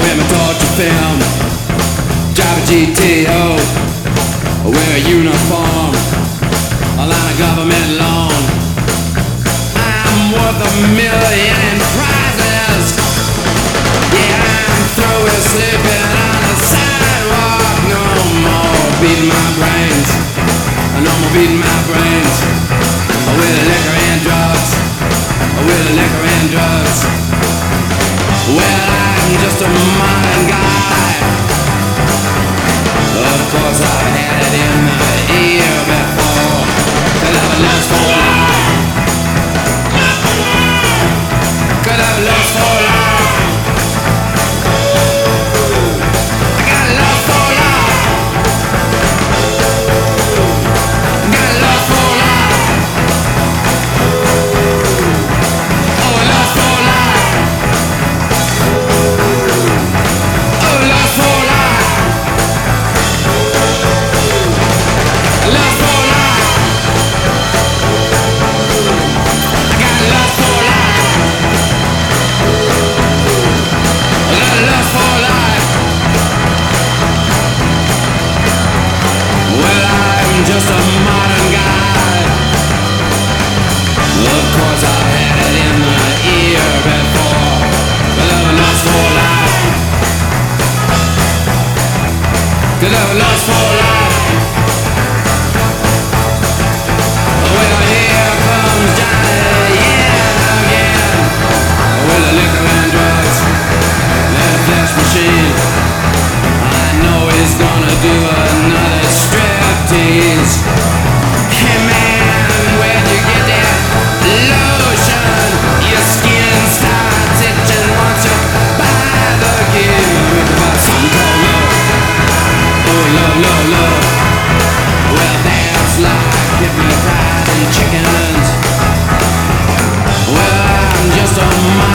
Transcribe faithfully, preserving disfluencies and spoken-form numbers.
wear my torture film, drive a G T O, wear a uniform, a line of government loan. I'm worth a million prizes. Yeah, I'm through with sleeping on the sidewalk. No more beating my brains, no more beating my brains with liquor and drugs, with liquor and drugs. Well, I'm just a modern guy. Of course I've had it in the ear before, 'cause I've a lust for life, 'cause I've a lust for life. I got a lust for life, I got a lust for life. Oh, a lust for life, oh, lust for life, lust for life. I got a lust for life, I got a lust for life. Well, I'm just a modern guy. Of course I had it in the ear before, but I've a lust for life, 'cause I've a lust for life. Well, here comes Johnny, yeah, again, with the liquor and drugs and a flesh machine. I know he's gonna do another striptease. Hey man, where'd you get that lotion? Your skin starts itching once you buy the gift. About something called love. Oh, love, love, love. Well, that's like hypnotizing chickens. Well, I'm just a